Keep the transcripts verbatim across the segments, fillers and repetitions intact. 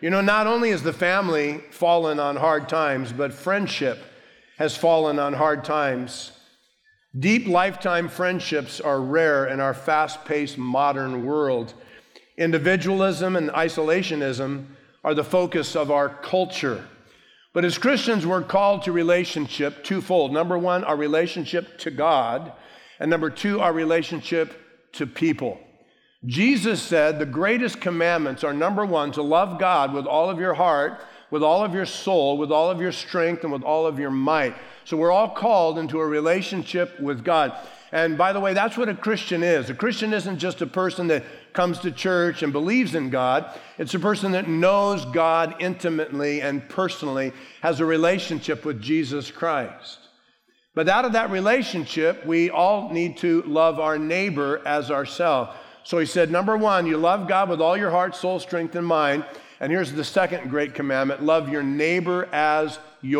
You know, not only has the family fallen on hard times, but friendship has fallen on hard times. Deep lifetime friendships are rare in our fast-paced modern world. Individualism and isolationism are the focus of our culture. But as Christians, we're called to relationship twofold. Number one, our relationship to God, and number two, our relationship to people. Jesus said the greatest commandments are, number one, to love God with all of your heart, with all of your soul, with all of your strength, and with all of your might. So we're all called into a relationship with God. And by the way, that's what a Christian is. A Christian isn't just a person that comes to church and believes in God. It's a person that knows God intimately and personally, has a relationship with Jesus Christ. But out of that relationship, we all need to love our neighbor as ourselves. So he said, number one, you love God with all your heart, soul, strength, and mind. And here's the second great commandment, love your neighbor as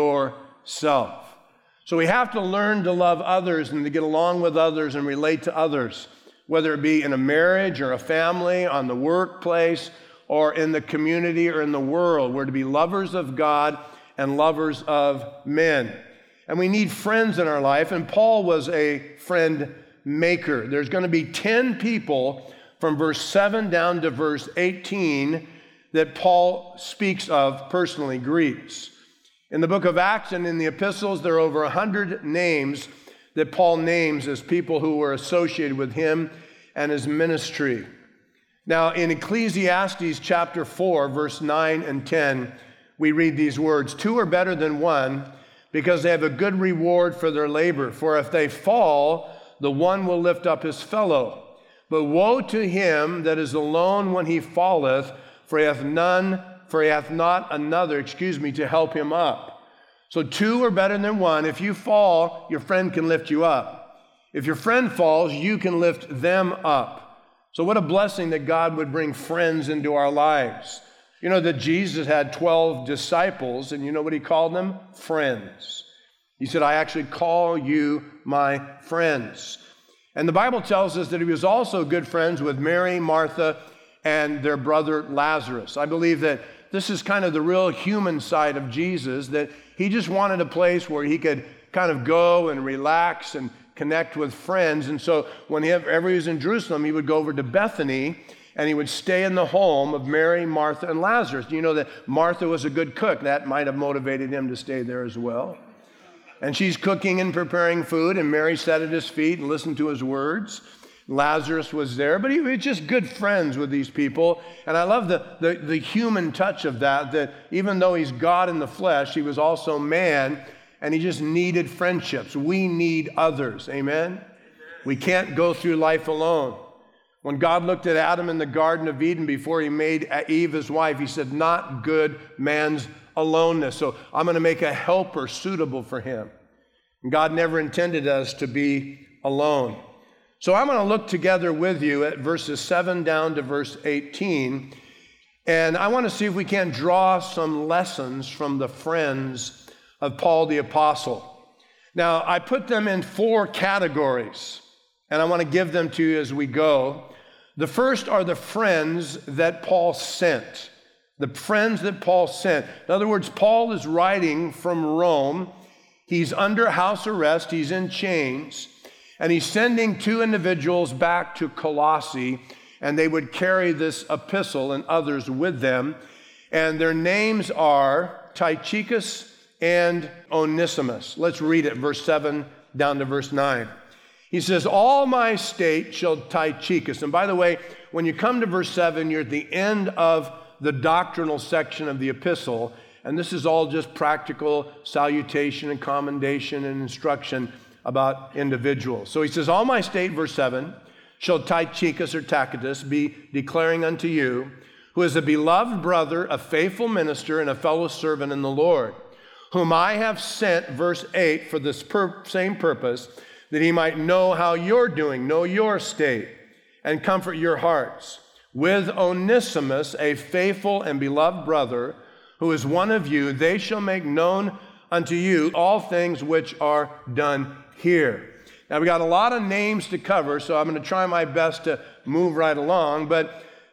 yourself. So we have to learn to love others and to get along with others and relate to others, whether it be in a marriage or a family, on the workplace, or in the community or in the world. We're to be lovers of God and lovers of men. And we need friends in our life, and Paul was a friend maker. There's going to be ten people from verse seven down to verse eighteen that Paul speaks of personally, greets. In the book of Acts and in the epistles, there are over one hundred names that Paul names as people who were associated with him and his ministry. Now, in Ecclesiastes chapter four, verse nine and ten, we read these words, two are better than one because they have a good reward for their labor. For if they fall, the one will lift up his fellow. But woe to him that is alone when he falleth, for he hath none, for he hath not another, excuse me, to help him up. So two are better than one. If you fall, your friend can lift you up. If your friend falls, you can lift them up. So what a blessing that God would bring friends into our lives. You know that Jesus had twelve disciples, and you know what he called them? Friends. He said, I actually call you my friends. And the Bible tells us that he was also good friends with Mary, Martha, and their brother Lazarus. I believe that this is kind of the real human side of Jesus, that he just wanted a place where he could kind of go and relax and connect with friends. And so whenever he was in Jerusalem, he would go over to Bethany, and he would stay in the home of Mary, Martha, and Lazarus. You know that Martha was a good cook. That might have motivated him to stay there as well. And she's cooking and preparing food, and Mary sat at his feet and listened to his words. Lazarus was there, but he was just good friends with these people. And I love the, the, the human touch of that, that even though he's God in the flesh, he was also man, and he just needed friendships. We need others, amen? We can't go through life alone. When God looked at Adam in the Garden of Eden before he made Eve his wife, he said, not good man's aloneness. So I'm going to make a helper suitable for him. And God never intended us to be alone. So I'm going to look together with you at verses seven down to verse eighteen. And I want to see if we can't draw some lessons from the friends of Paul the Apostle. Now, I put them in four categories, and I want to give them to you as we go. The first are the friends that Paul sent. The friends that Paul sent. In other words, Paul is writing from Rome. He's under house arrest. He's in chains. And he's sending two individuals back to Colossae, and they would carry this epistle and others with them. And their names are Tychicus and Onesimus. Let's read it, verse seven down to verse nine. He says, all my state shall Tychicus. And by the way, when you come to verse seven, you're at the end of the doctrinal section of the epistle, and this is all just practical salutation and commendation and instruction about individuals. So he says, all my state, verse seven, shall Tychicus or Tacitus be declaring unto you, who is a beloved brother, a faithful minister, and a fellow servant in the Lord, whom I have sent, verse eight, for this pur- same purpose, that he might know how you're doing, know your state, and comfort your hearts. With Onesimus, a faithful and beloved brother, who is one of you, they shall make known unto you all things which are done here. Now, we got a lot of names to cover, so I'm going to try my best to move right along, but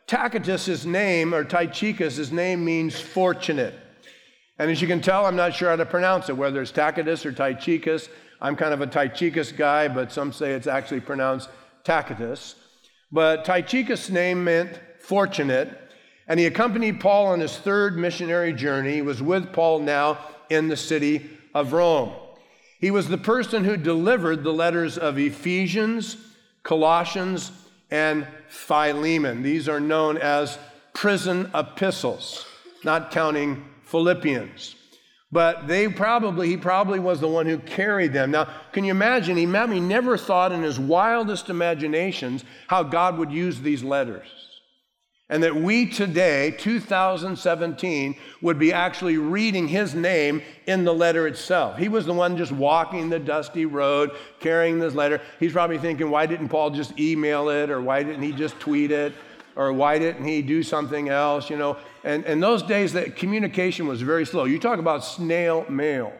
Tacitus, his name, or Tychicus, his name means fortunate. And as you can tell, I'm not sure how to pronounce it, whether it's Tacitus or Tychicus. I'm kind of a Tychicus guy, but some say it's actually pronounced Tacitus. But Tychicus' name meant fortunate, and he accompanied Paul on his third missionary journey. He was with Paul now in the city of Rome. He was the person who delivered the letters of Ephesians, Colossians, and Philemon. These are known as prison epistles, not counting Philippians. But they probably, he probably was the one who carried them. Now, can you imagine? He never thought in his wildest imaginations how God would use these letters. And that we today, two thousand seventeen, would be actually reading his name in the letter itself. He was the one just walking the dusty road, carrying this letter. He's probably thinking, why didn't Paul just email it? Or why didn't he just tweet it? Or why didn't he do something else? You know, and in those days, that communication was very slow. You talk about snail mail.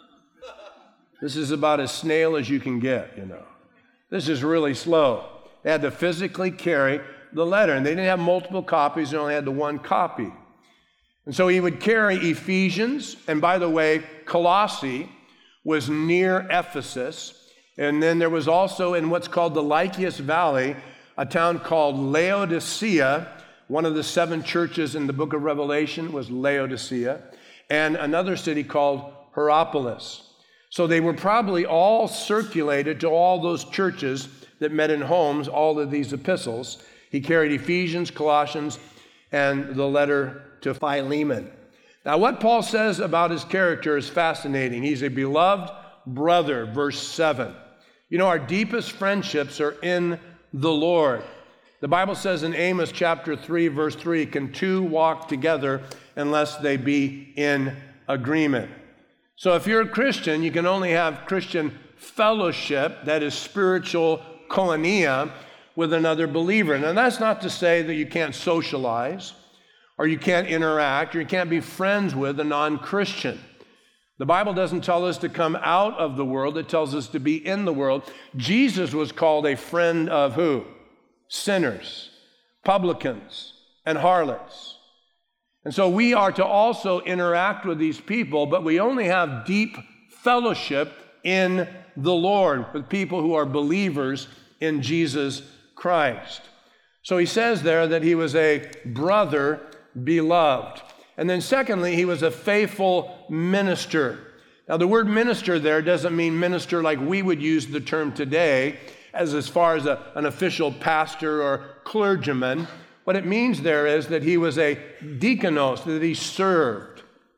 This is about as snail as you can get, you know. This is really slow. They had to physically carry the letter, and they didn't have multiple copies, they only had the one copy. And so he would carry Ephesians, and by the way, Colossae was near Ephesus, and then there was also in what's called the Lycus Valley, a town called Laodicea. One of the seven churches in the book of Revelation was Laodicea, and another city called Hierapolis. So they were probably all circulated to all those churches that met in homes, all of these epistles. He carried Ephesians, Colossians, and the letter to Philemon. Now, what Paul says about his character is fascinating. He's a beloved brother, verse seven. You know, our deepest friendships are in the Lord. The Bible says in Amos chapter three, verse three, can two walk together unless they be in agreement? So if you're a Christian, you can only have Christian fellowship, that is spiritual koinonia, with another believer. And that's not to say that you can't socialize or you can't interact or you can't be friends with a non-Christian. The Bible doesn't tell us to come out of the world. It tells us to be in the world. Jesus was called a friend of who? Sinners, publicans, and harlots. And so we are to also interact with these people, but we only have deep fellowship in the Lord with people who are believers in Jesus Christ. So he says there that he was a brother beloved. And then secondly, he was a faithful minister. Now the word minister there doesn't mean minister like we would use the term today, as as far as a, an official pastor or clergyman. What it means there is that he was a deaconos, that he served.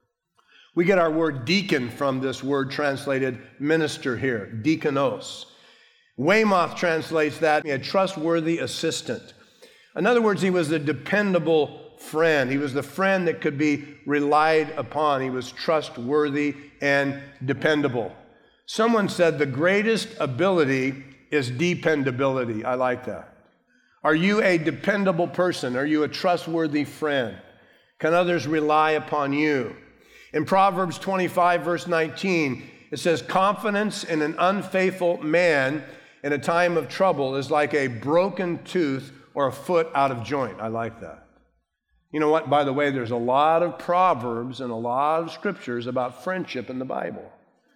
We get our word deacon from this word translated minister here, deaconos. Weymouth translates that a trustworthy assistant. In other words, he was a dependable friend. He was the friend that could be relied upon. He was trustworthy and dependable. Someone said the greatest ability is dependability. I like that. Are you a dependable person? Are you a trustworthy friend? Can others rely upon you? In Proverbs twenty-five, verse nineteen, it says, confidence in an unfaithful man in a time of trouble is like a broken tooth or a foot out of joint. I like that. You know what? By the way, there's a lot of proverbs and a lot of scriptures about friendship in the Bible.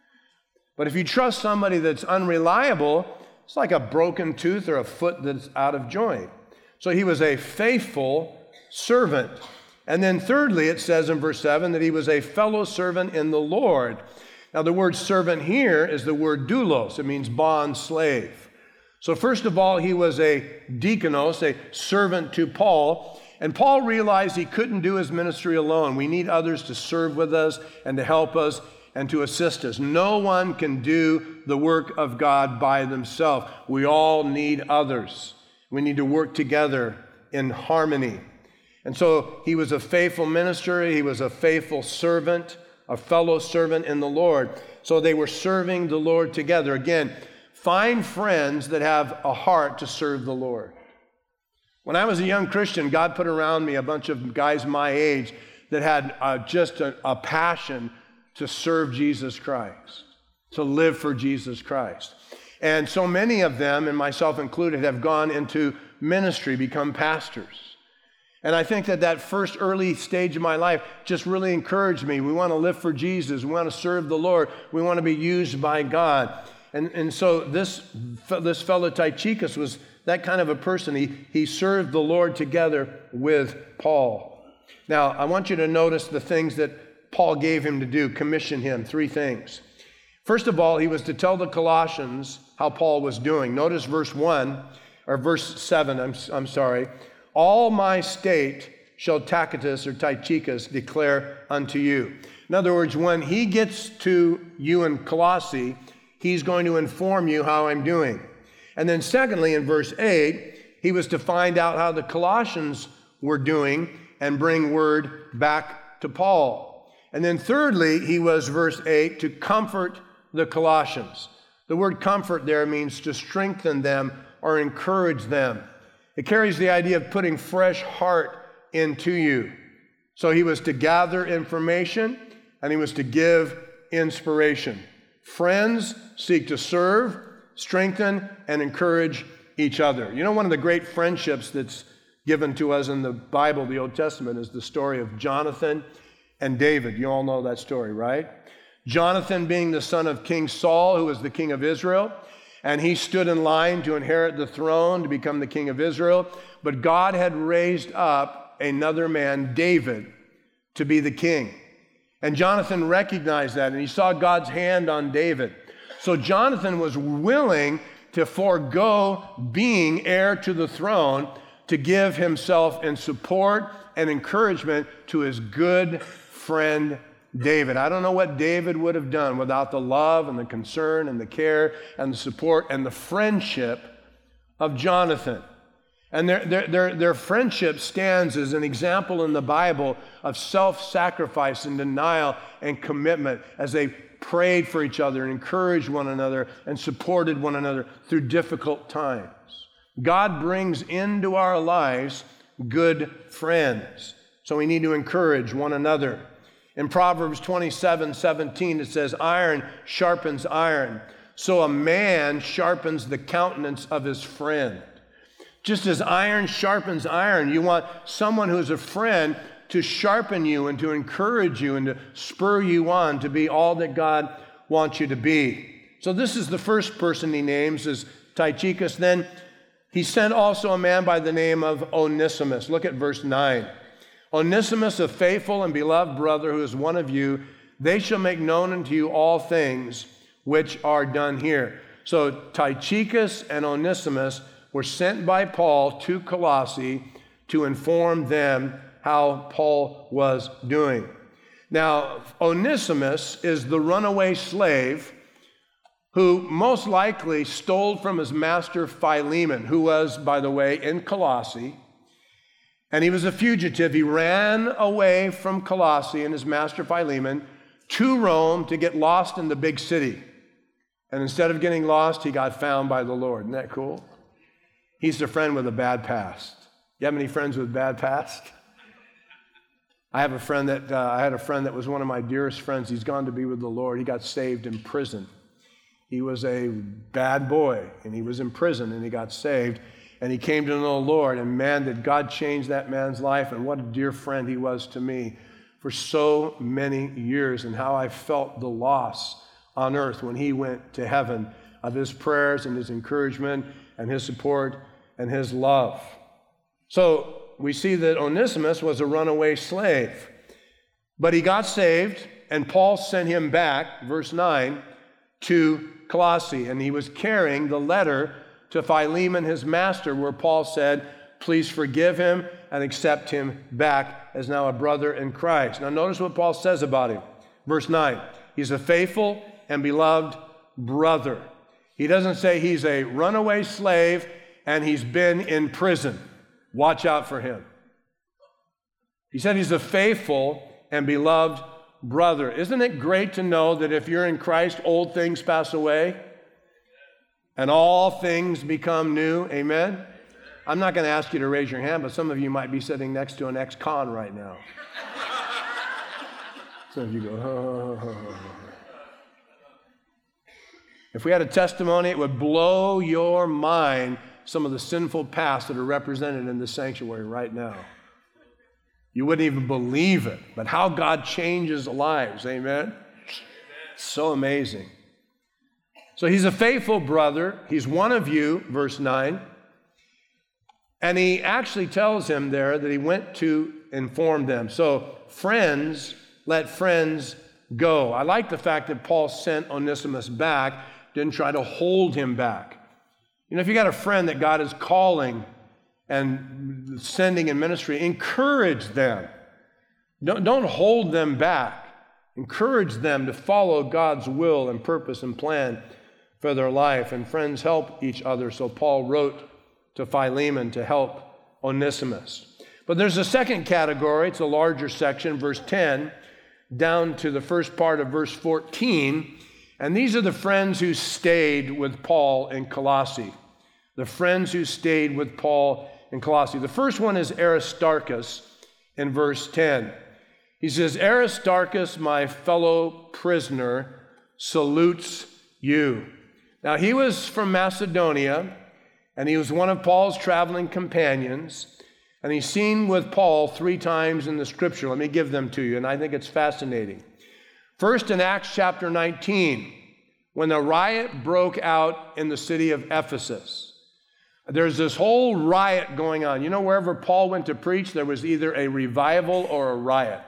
But if you trust somebody that's unreliable, it's like a broken tooth or a foot that's out of joint. So he was a faithful servant. And then thirdly, it says in verse seven that he was a fellow servant in the Lord. Now, the word servant here is the word doulos. It means bond slave. So first of all, he was a deaconos, a servant to Paul. And Paul realized he couldn't do his ministry alone. We need others to serve with us and to help us and to assist us. No one can do the work of God by themselves. We all need others. We need to work together in harmony. And so he was a faithful minister. He was a faithful servant, a fellow servant in the Lord. So they were serving the Lord together. Again, find friends that have a heart to serve the Lord. When I was a young Christian, God put around me a bunch of guys my age that had uh, just a, a passion to serve Jesus Christ, to live for Jesus Christ. And so many of them, and myself included, have gone into ministry, become pastors. And I think that that first early stage of my life just really encouraged me. We want to live for Jesus. We want to serve the Lord. We want to be used by God. And, and so this, this fellow Tychicus was that kind of a person. He, he served the Lord together with Paul. Now, I want you to notice the things that Paul gave him to do, commissioned him, three things. First of all, he was to tell the Colossians how Paul was doing. Notice verse one, or verse seven, I'm, I'm sorry. All my state shall Tacitus or Tychicus declare unto you. In other words, when he gets to you in Colossae, he's going to inform you how I'm doing. And then secondly, in verse eight, he was to find out how the Colossians were doing and bring word back to Paul. And then thirdly, he was, verse eight, to comfort the Colossians. The word comfort there means to strengthen them or encourage them. It carries the idea of putting fresh heart into you. So he was to gather information and he was to give inspiration. Friends seek to serve, strengthen, and encourage each other. You know, one of the great friendships that's given to us in the Bible, the Old Testament, is the story of Jonathan and David. You all know that story, right? Jonathan being the son of King Saul, who was the king of Israel, and he stood in line to inherit the throne, to become the king of Israel. But God had raised up another man, David, to be the king. And Jonathan recognized that, and he saw God's hand on David. So Jonathan was willing to forego being heir to the throne to give himself in support and encouragement to his good friend David. I don't know what David would have done without the love and the concern and the care and the support and the friendship of Jonathan. And their, their, their, their friendship stands as an example in the Bible of self-sacrifice and denial and commitment as they prayed for each other and encouraged one another and supported one another through difficult times. God brings into our lives good friends, so we need to encourage one another. In Proverbs twenty-seven seventeen, it says, iron sharpens iron, so a man sharpens the countenance of his friend. Just as iron sharpens iron, you want someone who's a friend to sharpen you and to encourage you and to spur you on to be all that God wants you to be. So this is the first person he names as Tychicus. Then he sent also a man by the name of Onesimus. Look at verse nine. Onesimus, a faithful and beloved brother who is one of you, they shall make known unto you all things which are done here. So Tychicus and Onesimus were sent by Paul to Colossae to inform them how Paul was doing. Now, Onesimus is the runaway slave who most likely stole from his master Philemon, who was, by the way, in Colossae. And he was a fugitive. He ran away from Colossae and his master Philemon to Rome to get lost in the big city. And instead of getting lost, he got found by the Lord. Isn't that cool? He's a friend with a bad past. You have any friends with bad past? I have a friend that, uh, I had a friend that was one of my dearest friends. He's gone to be with the Lord. He got saved in prison. He was a bad boy, and he was in prison, and he got saved. And he came to know the Lord, and man, did God change that man's life, and what a dear friend he was to me for so many years, and how I felt the loss on earth when he went to heaven of his prayers and his encouragement and his support and his love. So we see that Onesimus was a runaway slave, but he got saved, and Paul sent him back, verse nine, to Colossae, and he was carrying the letter to Philemon, his master, where Paul said, please forgive him and accept him back as now a brother in Christ. Now notice what Paul says about him. Verse nine, he's a faithful and beloved brother. He doesn't say he's a runaway slave and he's been in prison. Watch out for him. He said he's a faithful and beloved brother. Isn't it great to know that if you're in Christ, old things pass away and all things become new? Amen? I'm not going to ask you to raise your hand, but some of you might be sitting next to an ex-con right now. Some of you go, oh, oh, oh. If we had a testimony, it would blow your mind, some of the sinful past that are represented in this sanctuary right now. You wouldn't even believe it, but how God changes lives, amen? So amazing. So he's a faithful brother. He's one of you, verse nine. And he actually tells him there that he went to inform them. So friends, let friends go. I like the fact that Paul sent Onesimus back, didn't try to hold him back. You know, if you got a friend that God is calling and sending in ministry, encourage them. Don't, don't hold them back. Encourage them to follow God's will and purpose and plan for their life. And friends help each other. So Paul wrote to Philemon to help Onesimus. But there's a second category. It's a larger section, verse ten, down to the first part of verse fourteen. And these are the friends who stayed with Paul in Colossae. The friends who stayed with Paul in Colossae. The first one is Aristarchus in verse ten. He says, Aristarchus, my fellow prisoner, salutes you. Now, he was from Macedonia, and he was one of Paul's traveling companions, and he's seen with Paul three times in the scripture. Let me give them to you, and I think it's fascinating. First, in Acts chapter nineteen, when the riot broke out in the city of Ephesus. There's this whole riot going on. You know, wherever Paul went to preach, there was either a revival or a riot.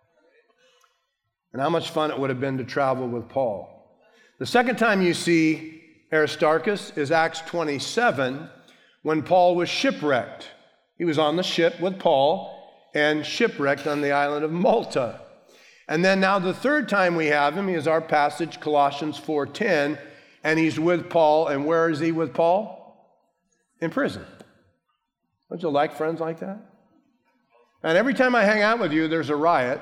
And how much fun it would have been to travel with Paul. The second time you see Aristarchus is Acts twenty-seven, when Paul was shipwrecked. He was on the ship with Paul and shipwrecked on the island of Malta. And then now the third time we have him is our passage, Colossians four ten, and he's with Paul. And where is he with Paul? In prison. Don't you like friends like that? And every time I hang out with you, there's a riot,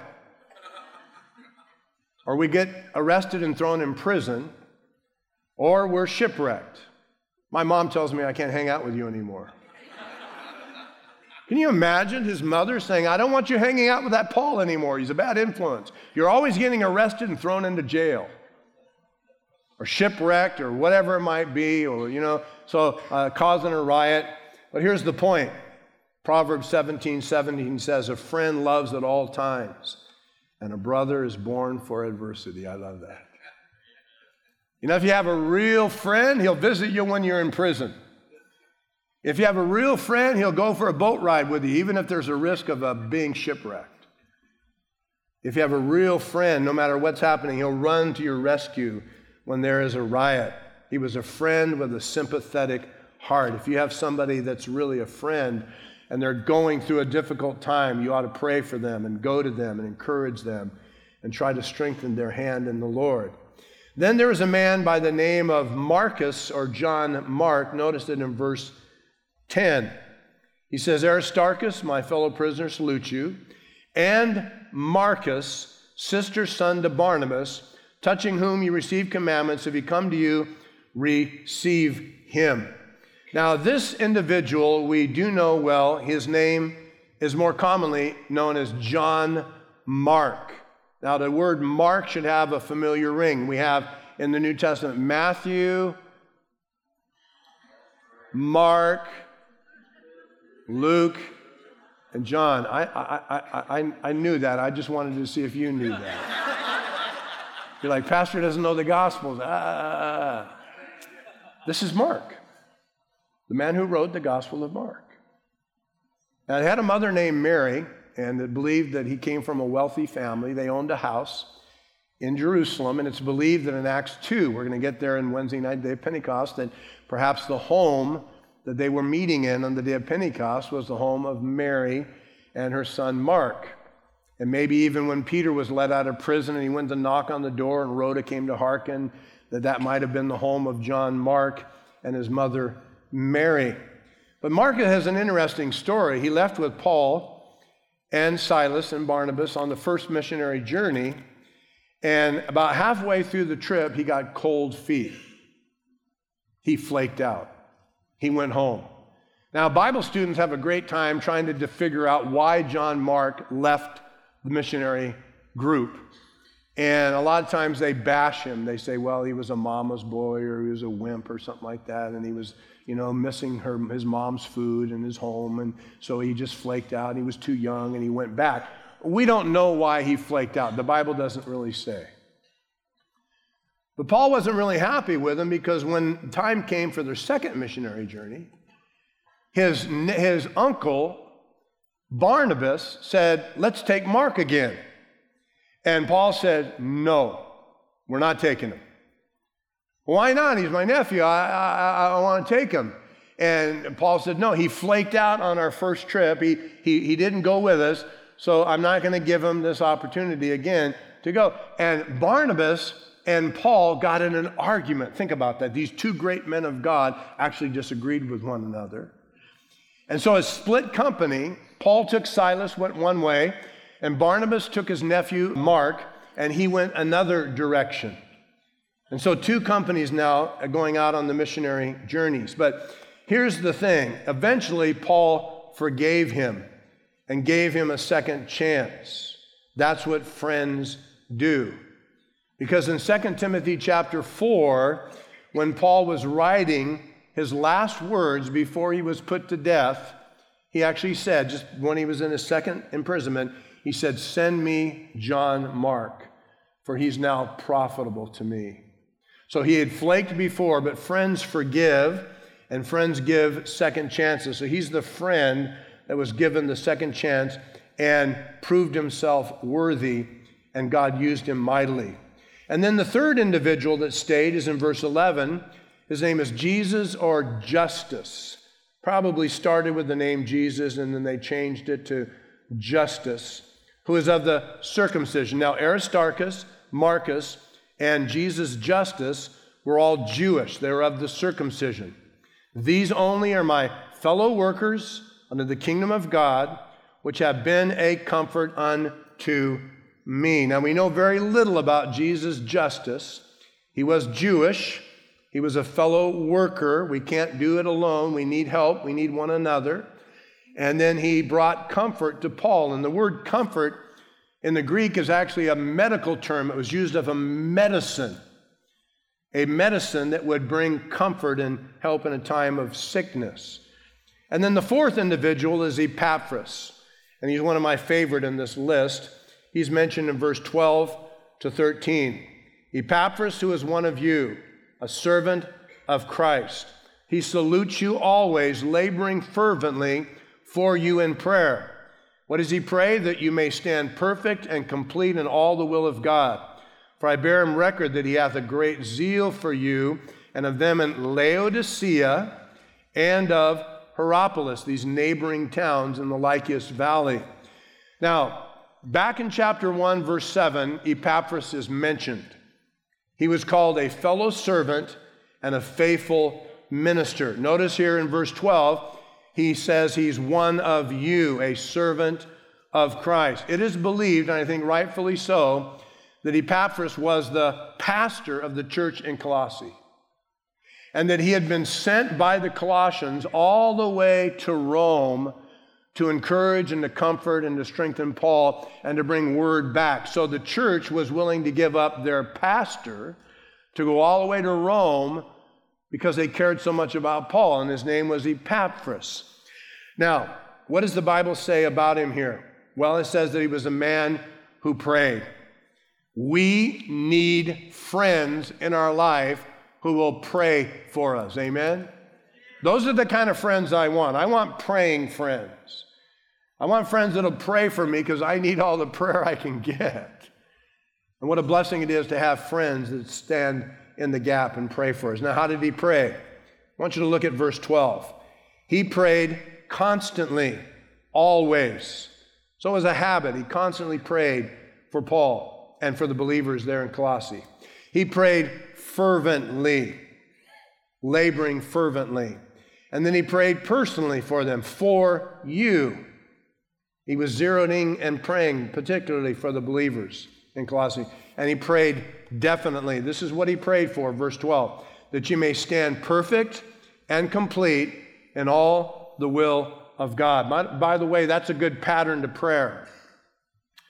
or we get arrested and thrown in prison, or we're shipwrecked. My mom tells me I can't hang out with you anymore. Can you imagine his mother saying, I don't want you hanging out with that Paul anymore. He's a bad influence. You're always getting arrested and thrown into jail, or shipwrecked, or whatever it might be, or, you know, so uh, causing a riot. But here's the point. Proverbs seventeen seventeen says, a friend loves at all times, and a brother is born for adversity. I love that. You know, if you have a real friend, he'll visit you when you're in prison. If you have a real friend, he'll go for a boat ride with you, even if there's a risk of uh, being shipwrecked. If you have a real friend, no matter what's happening, he'll run to your rescue when there is a riot. He was a friend with a sympathetic heart. If you have somebody that's really a friend and they're going through a difficult time, you ought to pray for them and go to them and encourage them and try to strengthen their hand in the Lord. Then there was a man by the name of Marcus, or John Mark. Notice it in verse ten. He says, Aristarchus, my fellow prisoner, salutes you, and Marcus, sister son to Barnabas, touching whom you receive commandments. If he come to you, receive him. Now, this individual we do know well. His name is more commonly known as John Mark. Now, the word Mark should have a familiar ring. We have in the New Testament Matthew, Mark, Luke, and John. I, I, I, I, I knew that. I just wanted to see if you knew that. You're like, Pastor doesn't know the Gospels. Ah. This is Mark, the man who wrote the Gospel of Mark. Now, he had a mother named Mary, and it believed that he came from a wealthy family. They owned a house in Jerusalem, and it's believed that in Acts two, we're going to get there in Wednesday night, day of Pentecost, that perhaps the home that they were meeting in on the day of Pentecost was the home of Mary and her son Mark. And maybe even when Peter was let out of prison and he went to knock on the door and Rhoda came to hearken, that that might have been the home of John Mark and his mother Mary. But Mark has an interesting story. He left with Paul and Silas and Barnabas on the first missionary journey, and about halfway through the trip, he got cold feet. He flaked out. He went home. Now, Bible students have a great time trying to figure out why John Mark left the missionary group. And a lot of times they bash him. They say, well, he was a mama's boy, or he was a wimp or something like that, and he was, you know, missing her his mom's food and his home, and so he just flaked out, and he was too young, and he went back. We don't know why he flaked out. The Bible doesn't really say. But Paul wasn't really happy with him, because when time came for their second missionary journey, his, his uncle, Barnabas, said, let's take Mark again. And Paul said, no, we're not taking him. Why not? He's my nephew. I, I, I want to take him. And Paul said, no, he flaked out on our first trip. He, he, he didn't go with us, so I'm not going to give him this opportunity again to go. And Barnabas and Paul got in an argument. Think about that. These two great men of God actually disagreed with one another. And so a split company. Paul took Silas, went one way, and Barnabas took his nephew, Mark, and he went another direction. And so two companies now are going out on the missionary journeys. But here's the thing. Eventually, Paul forgave him and gave him a second chance. That's what friends do. Because in Second Timothy chapter four, when Paul was writing his last words before he was put to death, he actually said, just when he was in his second imprisonment, he said, send me John Mark, for he's now profitable to me. So he had flaked before, but friends forgive, and friends give second chances. So he's the friend that was given the second chance and proved himself worthy, and God used him mightily. And then the third individual that stayed is in verse eleven. His name is Jesus, or Justus. Probably started with the name Jesus, and then they changed it to Justus, who is of the circumcision. Now, Aristarchus, Marcus, and Jesus Justus were all Jewish. They were of the circumcision. These only are my fellow workers under the kingdom of God, which have been a comfort unto me. Now, we know very little about Jesus Justus. He was Jewish. He was a fellow worker. We can't do it alone. We need help. We need one another. And then he brought comfort to Paul. And the word comfort in the Greek is actually a medical term. It was used of a medicine, a medicine that would bring comfort and help in a time of sickness. And then the fourth individual is Epaphras. And he's one of my favorite in this list. He's mentioned in verse twelve to thirteen. Epaphras, who is one of you, a servant of Christ. He salutes you always, laboring fervently for you in prayer. What does he pray? That you may stand perfect and complete in all the will of God. For I bear him record that he hath a great zeal for you, and of them in Laodicea and of Hierapolis, these neighboring towns in the Lycus Valley. Now, back in chapter one, verse seven, Epaphras is mentioned. He was called a fellow servant and a faithful minister. Notice here in verse twelve, he says he's one of you, a servant of Christ. It is believed, and I think rightfully so, that Epaphras was the pastor of the church in Colossae, and that he had been sent by the Colossians all the way to Rome to encourage and to comfort and to strengthen Paul and to bring word back. So the church was willing to give up their pastor to go all the way to Rome because they cared so much about Paul, and his name was Epaphras. Now, what does the Bible say about him here? Well, it says that he was a man who prayed. We need friends in our life who will pray for us. Amen? Those are the kind of friends I want. I want praying friends. I want friends that'll pray for me because I need all the prayer I can get. And what a blessing it is to have friends that stand in the gap and pray for us. Now, how did he pray? I want you to look at verse twelve. He prayed constantly, always. So it was a habit. He constantly prayed for Paul and for the believers there in Colossae. He prayed fervently, laboring fervently. And then he prayed personally for them, for you. He was zeroing in and praying particularly for the believers in Colossae. And he prayed definitely. This is what he prayed for, verse twelve, that you may stand perfect and complete in all the will of God. By, by the way, that's a good pattern to prayer.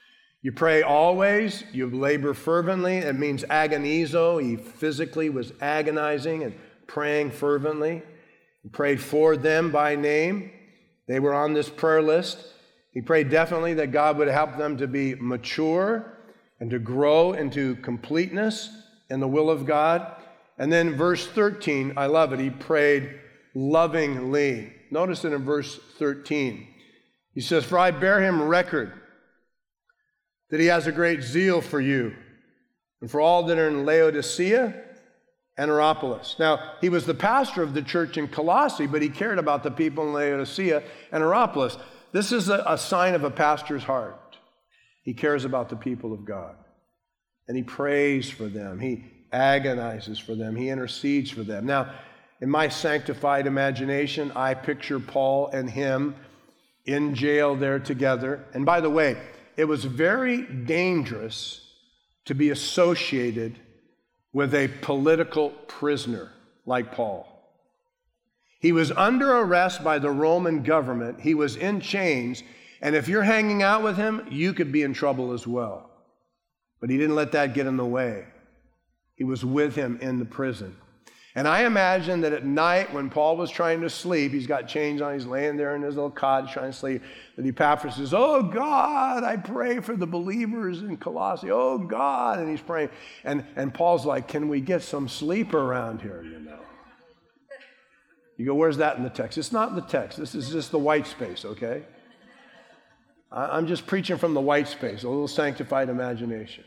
You pray always, you labor fervently. It means agonizo. He physically was agonizing and praying fervently. He prayed for them by name. They were on this prayer list. He prayed definitely that God would help them to be mature and to grow into completeness in the will of God. And then verse thirteen, I love it. He prayed lovingly. Notice it in verse thirteen. He says, "For I bear him record that he has a great zeal for you and for all that are in Laodicea and Hierapolis." Now, he was the pastor of the church in Colossae, but he cared about the people in Laodicea and Hierapolis. This is a, a sign of a pastor's heart. He cares about the people of God. And he prays for them. He agonizes for them. He intercedes for them. Now, in my sanctified imagination, I picture Paul and him in jail there together. And by the way, it was very dangerous to be associated with a political prisoner like Paul. He was under arrest by the Roman government. He was in chains. And if you're hanging out with him, you could be in trouble as well. But he didn't let that get in the way. He was with him in the prison. And I imagine that at night when Paul was trying to sleep, he's got chains on, he's laying there in his little cot trying to sleep, that Epaphras says, "Oh God, I pray for the believers in Colossae. Oh God," and he's praying. And, and Paul's like, "Can we get some sleep around here, you know?" You go, "Where's that in the text?" It's not in the text. This is just the white space, okay? I, I'm just preaching from the white space, a little sanctified imagination.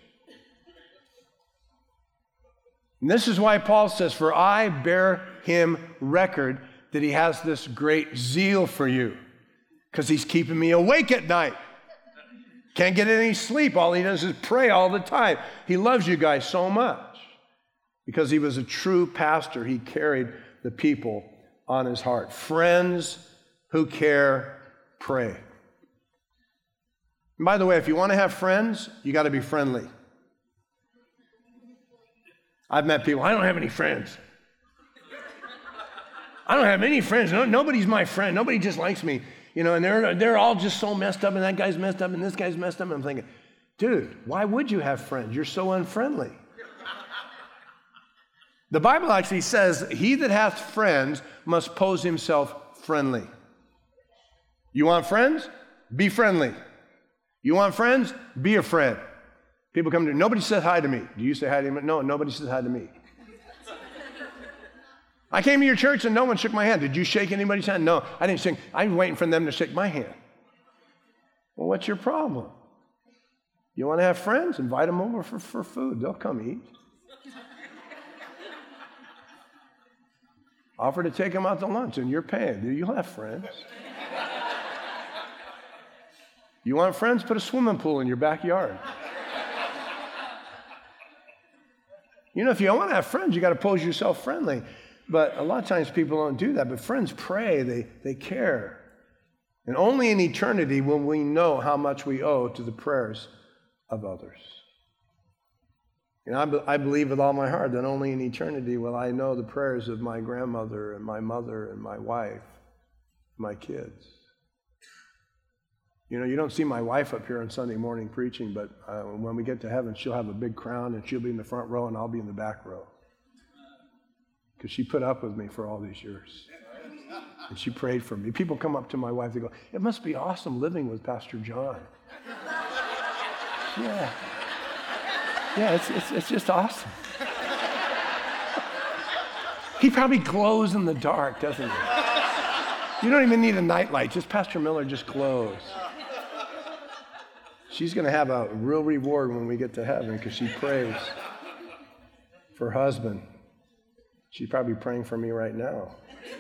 And this is why Paul says, "For I bear him record that he has this great zeal for you," because he's keeping me awake at night. Can't get any sleep. All he does is pray all the time. He loves you guys so much. Because he was a true pastor, he carried the people on his heart. Friends who care, pray. And by the way, if you want to have friends, you got to be friendly. I've met people, "I don't have any friends. I don't have any friends. No, nobody's my friend. Nobody just likes me." You know, and they're, they're all just so messed up, and that guy's messed up, and this guy's messed up. And I'm thinking, dude, why would you have friends? You're so unfriendly. The Bible actually says, "He that hath friends must pose himself friendly." You want friends? Be friendly. You want friends? Be a friend. People come to, "Nobody says hi to me." Do you say hi to me? No, nobody says hi to me. I came to your church and no one shook my hand. Did you shake anybody's hand? No, I didn't shake. I'm waiting for them to shake my hand. Well, what's your problem? You want to have friends? Invite them over for, for food. They'll come eat. Offer to take them out to lunch and you're paying. You'll have friends. You want friends? Put a swimming pool in your backyard. You know, if you want to have friends, you got to pose yourself friendly. But a lot of times people don't do that. But friends pray, they, they care. And only in eternity will we know how much we owe to the prayers of others. And I, be, I believe with all my heart that only in eternity will I know the prayers of my grandmother and my mother and my wife, my kids. You know, you don't see my wife up here on Sunday morning preaching, but uh, when we get to heaven, she'll have a big crown and she'll be in the front row and I'll be in the back row. Because she put up with me for all these years. And she prayed for me. People come up to my wife, they go, "It must be awesome living with Pastor John." Yeah. Yeah, it's, it's, it's just awesome. He probably glows in the dark, doesn't he? You don't even need a nightlight. Just Pastor Miller just glows. She's going to have a real reward when we get to heaven because she prays for her husband. She's probably praying for me right now.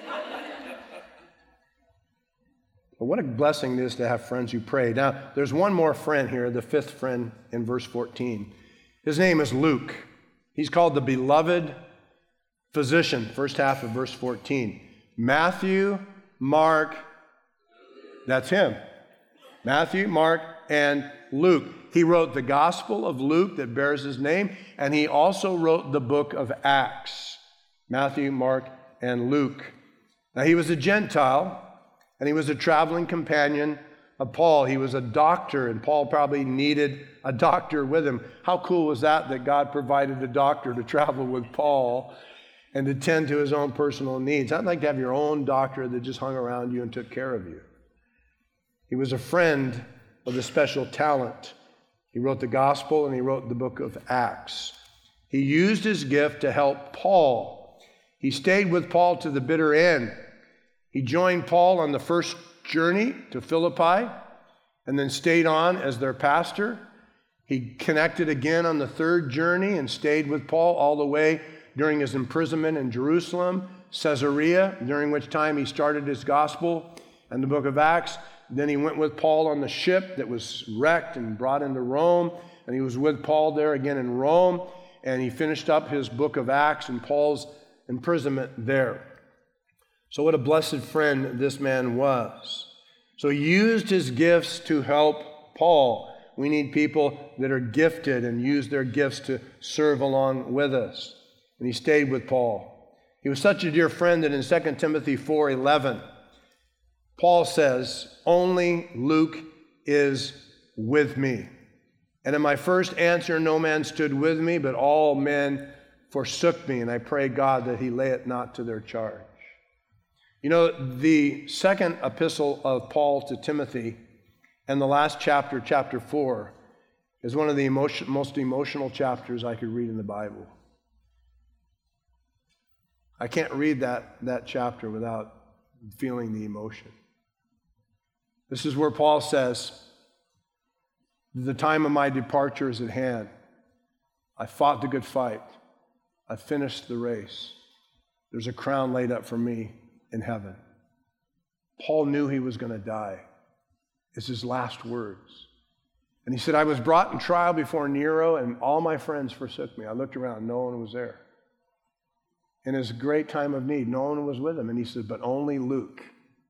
But what a blessing it is to have friends who pray. Now, there's one more friend here, the fifth friend in verse fourteen. His name is Luke. He's called the beloved physician, first half of verse fourteen. Matthew, Mark, that's him. Matthew, Mark, and Luke. He wrote the Gospel of Luke that bears his name, and he also wrote the book of Acts. Matthew, Mark, and Luke. Now, he was a Gentile, and he was a traveling companion of Paul. He was a doctor, and Paul probably needed a doctor with him. How cool was that, that God provided a doctor to travel with Paul and to tend to his own personal needs? I'd like to have your own doctor that just hung around you and took care of you. He was a friend with a special talent. He wrote the gospel and he wrote the book of Acts. He used his gift to help Paul. He stayed with Paul to the bitter end. He joined Paul on the first journey to Philippi and then stayed on as their pastor. He connected again on the third journey and stayed with Paul all the way during his imprisonment in Jerusalem, Caesarea, during which time he started his gospel and the book of Acts. Then he went with Paul on the ship that was wrecked and brought into Rome, and he was with Paul there again in Rome, and he finished up his book of Acts and Paul's imprisonment there. So what a blessed friend this man was. So he used his gifts to help Paul. We need people that are gifted and use their gifts to serve along with us. And he stayed with Paul. He was such a dear friend that in Second Timothy four eleven, Paul says, "Only Luke is with me. And in my first answer, no man stood with me, but all men forsook me. And I pray God that he lay it not to their charge." You know, the second epistle of Paul to Timothy and the last chapter, chapter four, is one of the emotion, most emotional chapters I could read in the Bible. I can't read that, that chapter without feeling the emotion. This is where Paul says, "The time of my departure is at hand. I fought the good fight. I finished the race. There's a crown laid up for me in heaven." Paul knew he was going to die. It's his last words. And he said, "I was brought in trial before Nero, and all my friends forsook me." I looked around, no one was there. In his great time of need, no one was with him. And he said, "But only Luke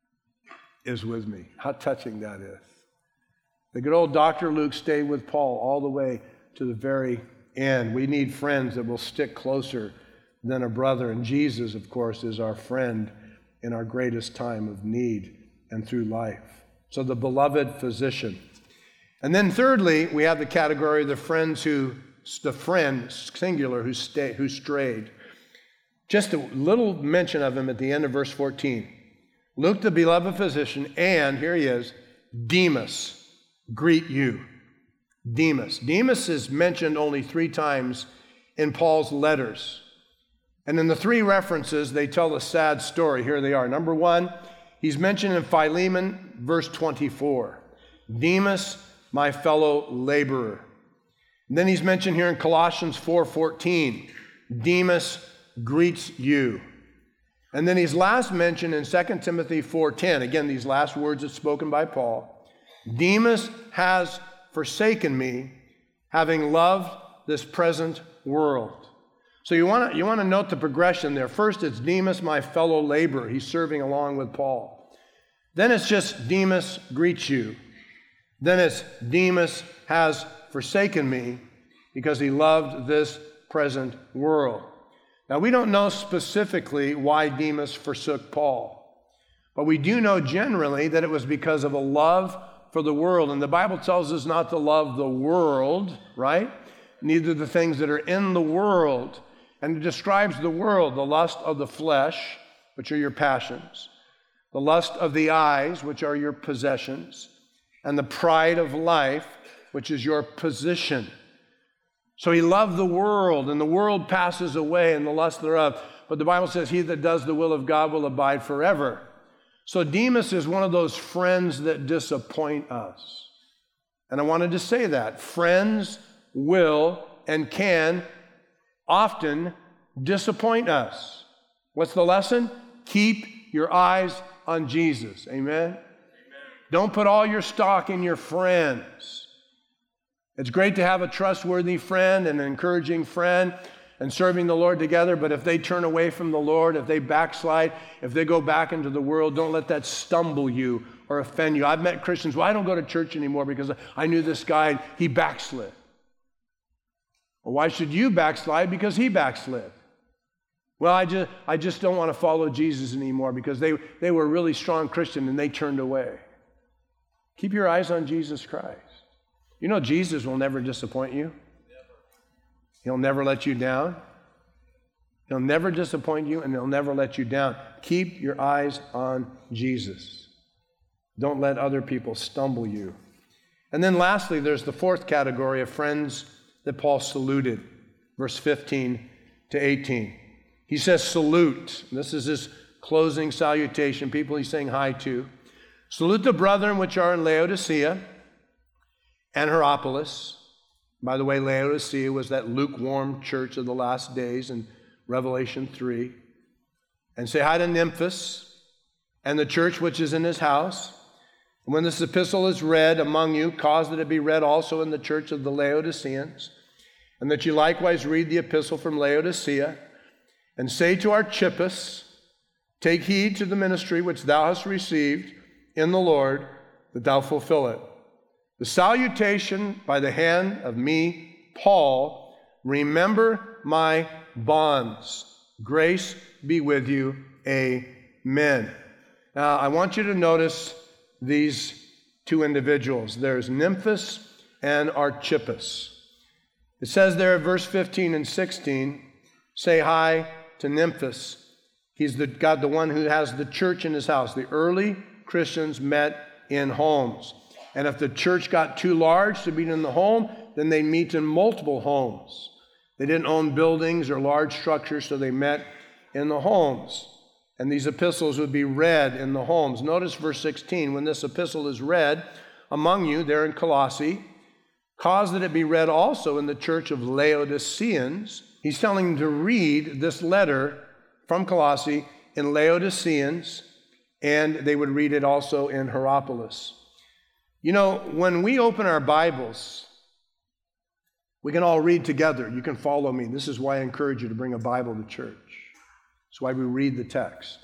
is with me." How touching that is. The good old Doctor Luke stayed with Paul all the way to the very end. We need friends that will stick closer than a brother. And Jesus, of course, is our friend in our greatest time of need and through life. So the beloved physician. And then thirdly, we have the category of the friends who, the friend, singular, who, stay, who strayed. Just a little mention of him at the end of verse fourteen. "Luke, the beloved physician, and," here he is, "Demas, greet you." Demas. Demas is mentioned only three times in Paul's letters. And in the three references, they tell a sad story. Here they are. Number one, he's mentioned in Philemon, verse twenty-four. "Demas, my fellow laborer." And then he's mentioned here in Colossians four fourteen. "Demas greets you." And then he's last mentioned in Second Timothy four ten. Again, these last words are spoken by Paul. "Demas has forsaken me, having loved this present world." So you want to you want to note the progression there. First, it's Demas, my fellow laborer. He's serving along with Paul. Then it's just Demas greets you. Then it's Demas has forsaken me because he loved this present world. Now, we don't know specifically why Demas forsook Paul, but we do know generally that it was because of a love for the world. And the Bible tells us not to love the world, right? Neither the things that are in the world. And it describes the world, the lust of the flesh, which are your passions, the lust of the eyes, which are your possessions, and the pride of life, which is your position. So he loved the world, and the world passes away and the lust thereof. But the Bible says, "He that does the will of God will abide forever." So Demas is one of those friends that disappoint us. And I wanted to say that. Friends will and can often disappoint us. What's the lesson? Keep your eyes on Jesus. Amen? Amen. Don't put all your stock in your friends. It's great to have a trustworthy friend and an encouraging friend and serving the Lord together, but if they turn away from the Lord, if they backslide, if they go back into the world, don't let that stumble you or offend you. I've met Christians, well, I don't go to church anymore because I knew this guy, he backslid. Well, why should you backslide? Because he backslid. Well, I just, I just don't want to follow Jesus anymore because they, they were a really strong Christian and they turned away. Keep your eyes on Jesus Christ. You know Jesus will never disappoint you. He'll never let you down. He'll never disappoint you, and he'll never let you down. Keep your eyes on Jesus. Don't let other people stumble you. And then lastly, there's the fourth category of friends that Paul saluted, verse fifteen to eighteen. He says, salute. This is his closing salutation, people he's saying hi to. Salute the brethren which are in Laodicea and Hierapolis. By the way, Laodicea was that lukewarm church of the last days in Revelation three. And say hi to Nymphas and the church which is in his house. And when this epistle is read among you, cause that it be read also in the church of the Laodiceans, and that you likewise read the epistle from Laodicea, and say to Archippus, take heed to the ministry which thou hast received in the Lord, that thou fulfill it. The salutation by the hand of me, Paul. Remember my bonds. Grace be with you. Amen. Now, I want you to notice these two individuals. There's Nymphas and Archippus. It says there in verse fifteen and sixteen, say hi to Nymphas. He's the God, the one who has the church in his house. The early Christians met in homes. And if the church got too large to meet in the home, then they meet in multiple homes. They didn't own buildings or large structures, so they met in the homes. And these epistles would be read in the homes. Notice verse sixteen, when this epistle is read among you, there in Colossae, cause that it be read also in the church of Laodiceans. He's telling them to read this letter from Colossae in Laodiceans, and they would read it also in Hierapolis. You know, when we open our Bibles, we can all read together. You can follow me. This is why I encourage you to bring a Bible to church. That's why we read the text.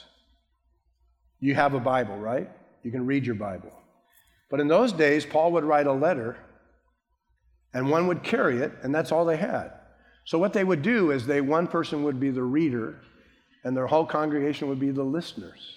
You have a Bible, right? You can read your Bible. But in those days, Paul would write a letter, and one would carry it, and that's all they had. So what they would do is they one person would be the reader, and their whole congregation would be the listeners.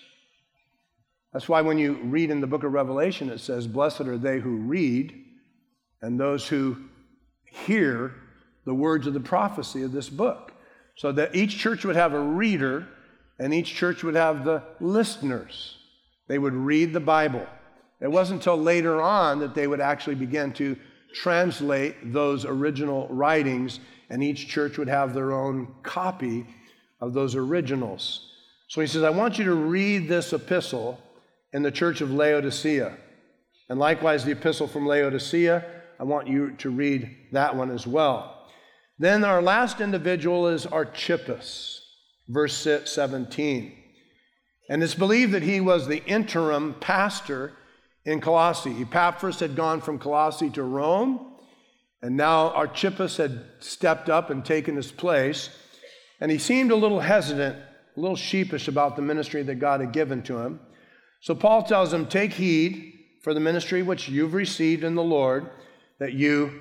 That's why when you read in the book of Revelation, it says, blessed are they who read and those who hear the words of the prophecy of this book. So that each church would have a reader and each church would have the listeners. They would read the Bible. It wasn't until later on that they would actually begin to translate those original writings, and each church would have their own copy of those originals. So he says, I want you to read this epistle in the church of Laodicea. And likewise, the epistle from Laodicea, I want you to read that one as well. Then our last individual is Archippus, verse seventeen. And it's believed that he was the interim pastor in Colossae. Epaphras had gone from Colossae to Rome, and now Archippus had stepped up and taken his place. And he seemed a little hesitant, a little sheepish about the ministry that God had given to him. So Paul tells him, take heed for the ministry which you've received in the Lord, that you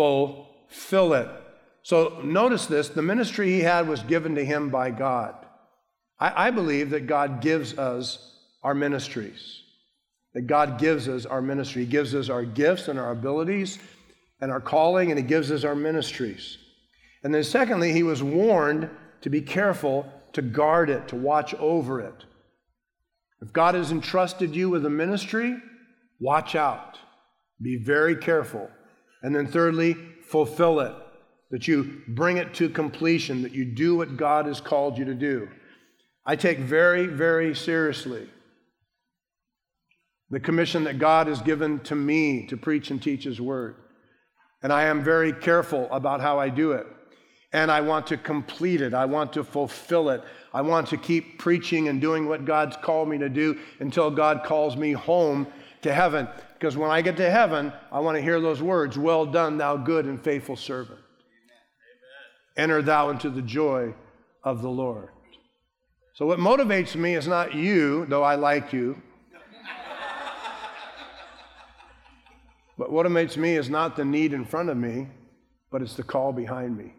fulfill it. So notice this, the ministry he had was given to him by God. I, I believe that God gives us our ministries, that God gives us our ministry. He gives us our gifts and our abilities and our calling, and he gives us our ministries. And then secondly, he was warned to be careful to guard it, to watch over it. If God has entrusted you with a ministry, watch out. Be very careful. And then thirdly, fulfill it, that you bring it to completion, that you do what God has called you to do. I take very, very seriously the commission that God has given to me to preach and teach his word. And I am very careful about how I do it. And I want to complete it. I want to fulfill it. I want to keep preaching and doing what God's called me to do until God calls me home to heaven. Because when I get to heaven, I want to hear those words, well done, thou good and faithful servant. Amen. Enter thou into the joy of the Lord. So what motivates me is not you, though I like you. But what motivates me is not the need in front of me, but it's the call behind me.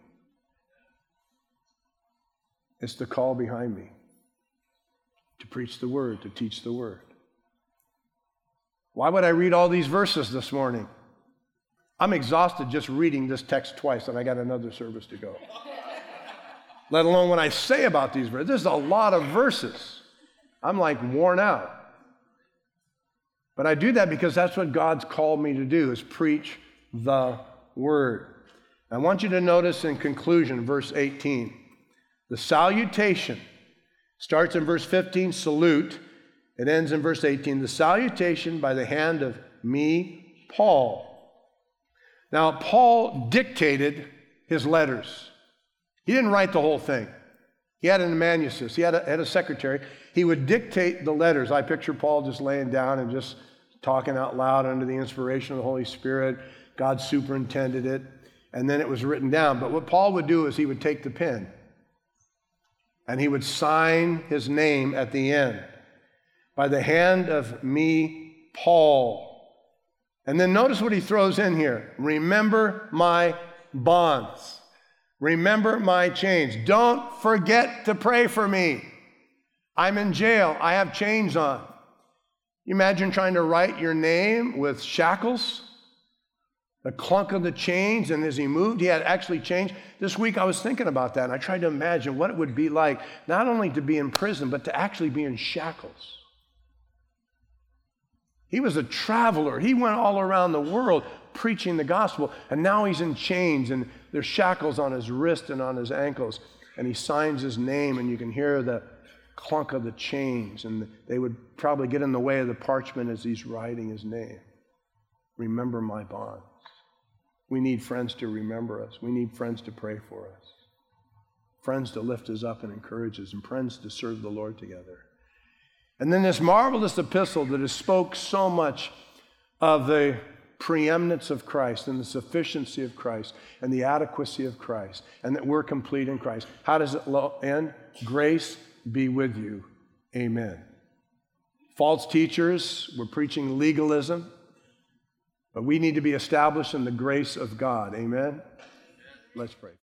It's the call behind me to preach the word, to teach the word. Why would I read all these verses this morning? I'm exhausted just reading this text twice, and I got another service to go. Let alone what I say about these verses. There's a lot of verses. I'm like worn out. But I do that because that's what God's called me to do, is preach the word. I want you to notice in conclusion, verse eighteen. The salutation starts in verse fifteen, salute. It ends in verse eighteen, the salutation by the hand of me, Paul. Now, Paul dictated his letters. He didn't write the whole thing. He had an amanuensis. He had a, had a secretary. He would dictate the letters. I picture Paul just laying down and just talking out loud under the inspiration of the Holy Spirit. God superintended it, and then it was written down. But what Paul would do is he would take the pen, and he would sign his name at the end, by the hand of me, Paul. And then notice what he throws in here. Remember my bonds. Remember my chains. Don't forget to pray for me. I'm in jail. I have chains on. You imagine trying to write your name with shackles? The clunk of the chains, and as he moved, he had actually changed. This week I was thinking about that, and I tried to imagine what it would be like, not only to be in prison, but to actually be in shackles. He was a traveler. He went all around the world preaching the gospel, and now he's in chains, and there's shackles on his wrist and on his ankles, and he signs his name, and you can hear the clunk of the chains, and they would probably get in the way of the parchment as he's writing his name. Remember my bonds. We need friends to remember us. We need friends to pray for us. Friends to lift us up and encourage us, and friends to serve the Lord together. And then this marvelous epistle that has spoke so much of the preeminence of Christ and the sufficiency of Christ and the adequacy of Christ, and that we're complete in Christ. How does it end? Grace be with you. Amen. False teachers were preaching legalism, but we need to be established in the grace of God. Amen? Let's pray.